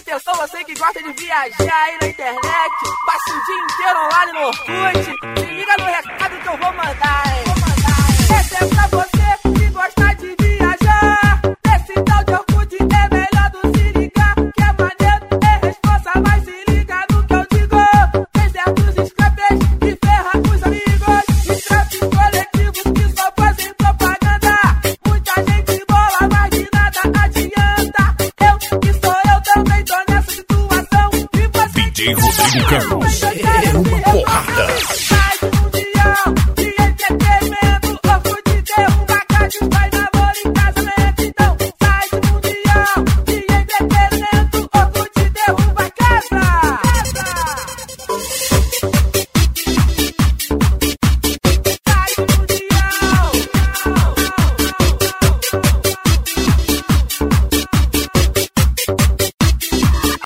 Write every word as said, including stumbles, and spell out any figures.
Atenção, você que gosta de viajar aí na internet, passa o dia inteiro online no Orkut. Se liga no recado que eu vou mandar, hein? Essa é pra você que gosta de viajar. Esse tal de Orkut é melhor do se ligar. Que é maneiro, é responsa, mas se liga no que eu digo. Tem certos scrappers que ferram os amigos. Scrappers coletivos que só fazem propaganda. Muita gente bola, mas de nada adianta. Eu que sou eu também tô nessa situação. E você D J Rodrigo Campos.